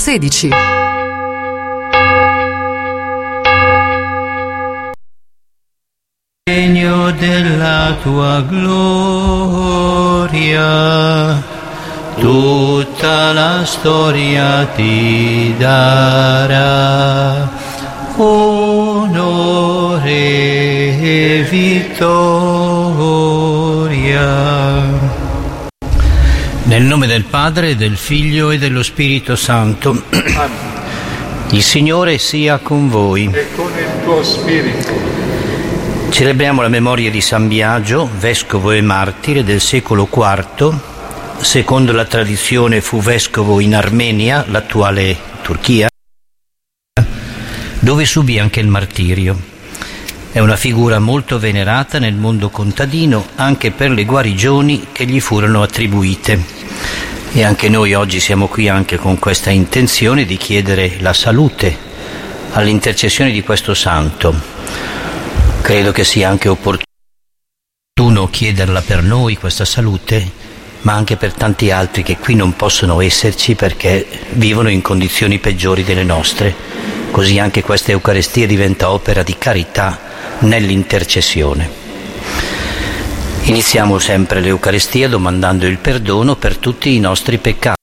16. Segno della tua gloria, tutta la storia ti darà onore e vittoria. Nel nome del Padre, del Figlio e dello Spirito Santo. Il Signore sia con voi. E con il tuo spirito. Celebriamo la memoria di San Biagio, vescovo e martire del secolo IV. Secondo la tradizione fu vescovo in Armenia, l'attuale Turchia, dove subì anche il martirio. È una figura molto venerata nel mondo contadino anche per le guarigioni che gli furono attribuite. E anche noi oggi siamo qui anche con questa intenzione di chiedere la salute all'intercessione di questo santo. Credo che sia anche opportuno chiederla per noi, questa salute, ma anche per tanti altri che qui non possono esserci perché vivono in condizioni peggiori delle nostre. Così anche questa Eucaristia diventa opera di carità nell'intercessione. Iniziamo sempre l'Eucaristia domandando il perdono per tutti i nostri peccati.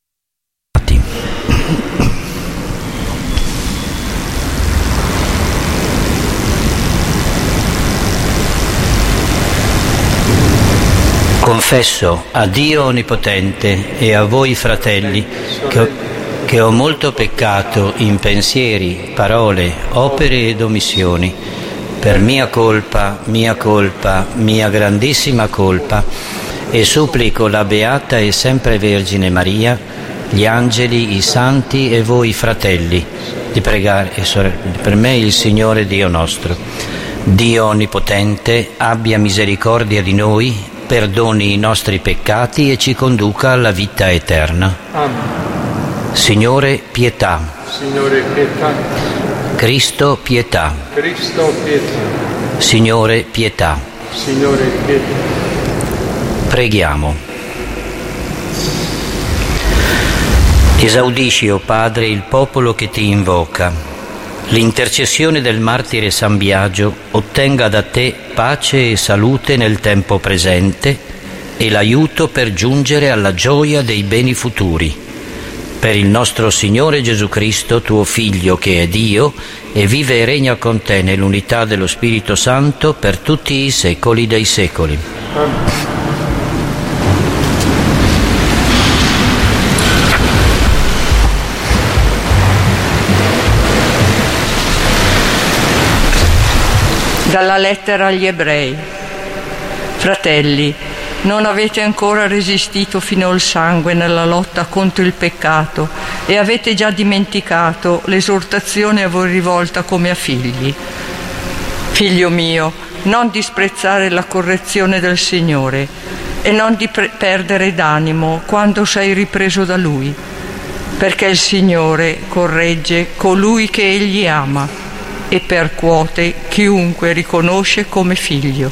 Confesso a Dio Onnipotente e a voi fratelli che ho molto peccato in pensieri, parole, opere ed omissioni, per mia colpa, mia grandissima colpa, e supplico la Beata e sempre Vergine Maria, gli angeli, i santi e voi fratelli, di pregare per me il Signore Dio nostro. Dio Onnipotente abbia misericordia di noi, perdoni i nostri peccati e ci conduca alla vita eterna. Amen. Signore, pietà. Signore, pietà. Cristo, pietà. Cristo, pietà. Signore, pietà. Signore, pietà. Preghiamo. Esaudisci, o Padre, il popolo che ti invoca. L'intercessione del martire San Biagio ottenga da te pace e salute nel tempo presente e l'aiuto per giungere alla gioia dei beni futuri. Per il nostro Signore Gesù Cristo, tuo Figlio, che è Dio, e vive e regna con te nell'unità dello Spirito Santo per tutti i secoli dei secoli. Amen. Dalla lettera agli Ebrei. Fratelli, non avete ancora resistito fino al sangue nella lotta contro il peccato e avete già dimenticato l'esortazione a voi rivolta come a figli. Figlio mio, non disprezzare la correzione del Signore e non perdere d'animo quando sei ripreso da Lui, perché il Signore corregge colui che Egli ama e percuote chiunque riconosce come figlio.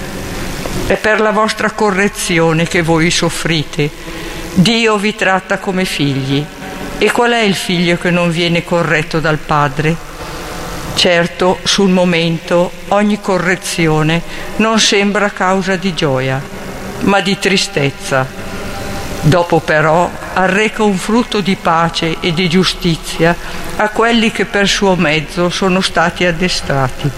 È per la vostra correzione che voi soffrite. Dio vi tratta come figli. E qual è il figlio che non viene corretto dal Padre? Certo, sul momento ogni correzione non sembra causa di gioia, ma di tristezza. Dopo però arreca un frutto di pace e di giustizia a quelli che per suo mezzo sono stati addestrati.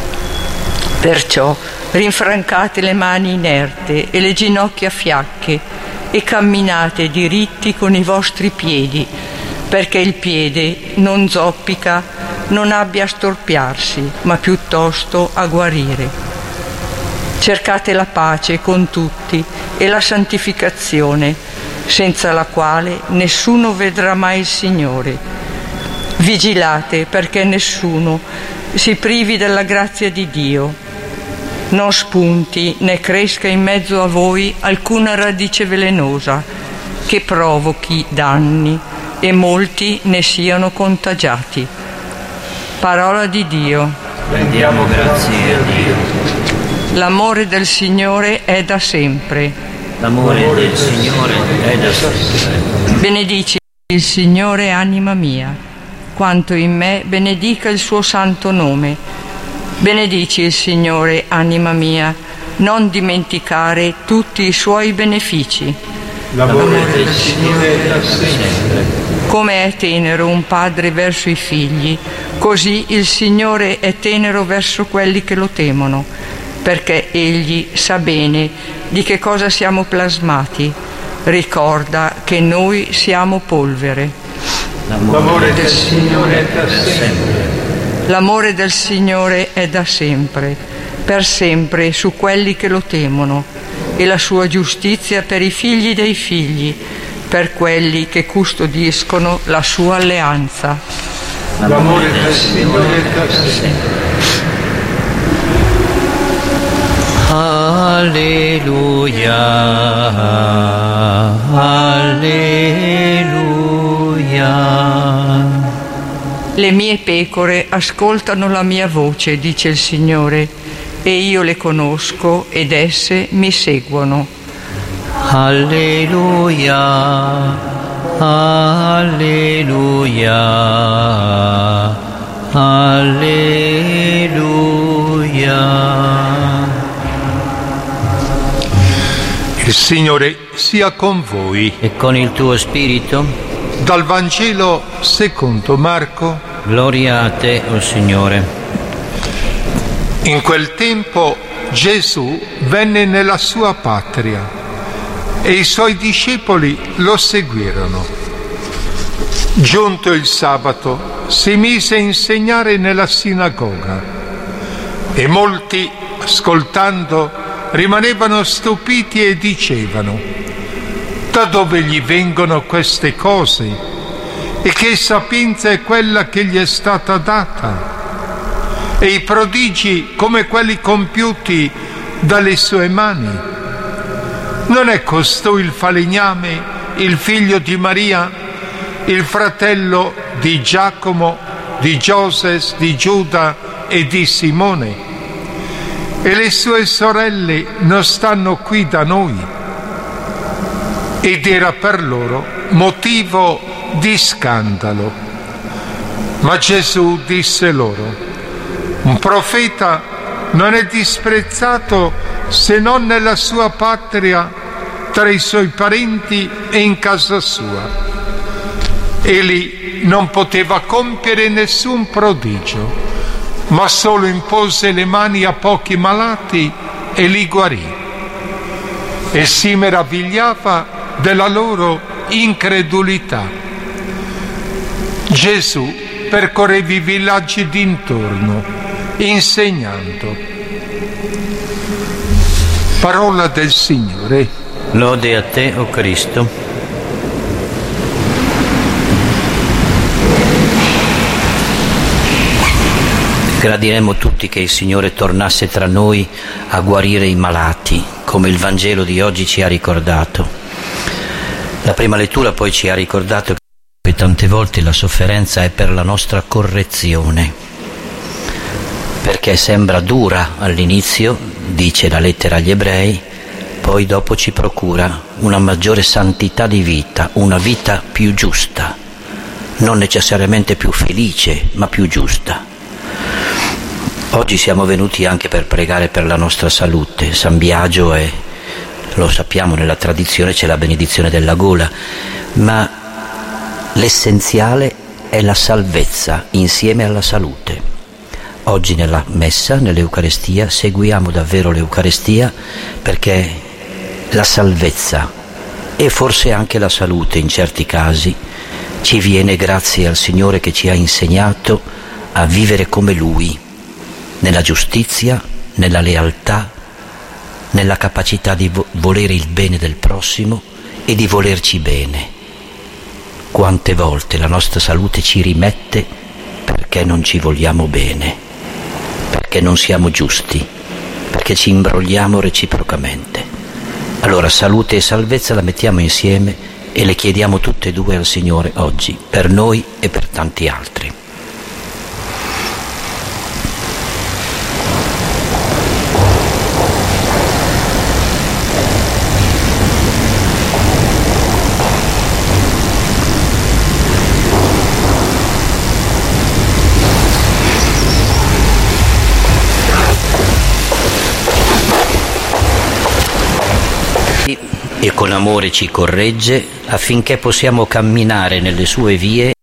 Perciò rinfrancate le mani inerte e le ginocchia fiacche e camminate diritti con i vostri piedi, perché il piede non zoppica, non abbia a storpiarsi, ma piuttosto a guarire. Cercate la pace con tutti e la santificazione, senza la quale nessuno vedrà mai il Signore. Vigilate perché nessuno si privi della grazia di Dio. Non spunti né cresca in mezzo a voi alcuna radice velenosa che provochi danni e molti ne siano contagiati. Parola di Dio. Rendiamo grazie a Dio. L'amore del Signore è da sempre. L'amore del Signore è da sempre. Benedici Il Signore, anima mia, quanto in me benedica il suo santo nome. Benedici il Signore, anima mia, non dimenticare tutti i suoi benefici. L'amore del Signore è da sempre. Come è tenero un padre verso i figli, così il Signore è tenero verso quelli che lo temono, perché Egli sa bene di che cosa siamo plasmati. Ricorda che noi siamo polvere. L'amore del Signore è da sempre. L'amore del Signore è da sempre, per sempre su quelli che lo temono, e la sua giustizia per i figli dei figli, per quelli che custodiscono la sua alleanza. L'amore del Signore è da sempre. Alleluia, alleluia. Le mie pecore ascoltano la mia voce, dice il Signore, e io le conosco ed esse mi seguono. Alleluia, alleluia, alleluia. Il Signore sia con voi. E con il tuo spirito? Dal Vangelo secondo Marco. Gloria a te, o Signore. In quel tempo Gesù venne nella sua patria e i suoi discepoli lo seguirono. Giunto il sabato, si mise a insegnare nella sinagoga e molti, ascoltando, rimanevano stupiti e dicevano: da dove gli vengono queste cose? E che sapienza è quella che gli è stata data? E i prodigi come quelli compiuti dalle sue mani? Non è costui il falegname, il figlio di Maria, il fratello di Giacomo, di Gioses, di Giuda e di Simone? E le sue sorelle non stanno qui da noi? Ed era per loro motivo di scandalo. Ma Gesù disse loro: un profeta non è disprezzato se non nella sua patria, tra i suoi parenti e in casa sua. Egli non poteva compiere nessun prodigio, ma solo impose le mani a pochi malati e li guarì. E si meravigliava della loro incredulità. Gesù percorreva i villaggi dintorno, insegnando. Parola del Signore. Lode a te, o Cristo. Gradiremmo tutti che il Signore tornasse tra noi a guarire i malati, come il Vangelo di oggi ci ha ricordato. La prima lettura poi ci ha ricordato che tante volte la sofferenza è per la nostra correzione, perché sembra dura all'inizio, dice la lettera agli Ebrei, poi dopo ci procura una maggiore santità di vita, una vita più giusta, non necessariamente più felice, ma più giusta. Oggi siamo venuti anche per pregare per la nostra salute. San Biagio è, lo sappiamo, nella tradizione c'è la benedizione della gola, ma l'essenziale è la salvezza insieme alla salute. Oggi nella Messa, nell'Eucarestia, seguiamo davvero l'Eucarestia perché la salvezza e forse anche la salute in certi casi ci viene grazie al Signore che ci ha insegnato a vivere come Lui, nella giustizia, nella lealtà, nella capacità di volere il bene del prossimo e di volerci bene. Quante volte la nostra salute ci rimette perché non ci vogliamo bene, perché non siamo giusti, perché ci imbrogliamo reciprocamente. Allora salute e salvezza la mettiamo insieme e le chiediamo tutte e due al Signore oggi, per noi e per tanti altri. e con amore ci corregge affinché possiamo camminare nelle sue vie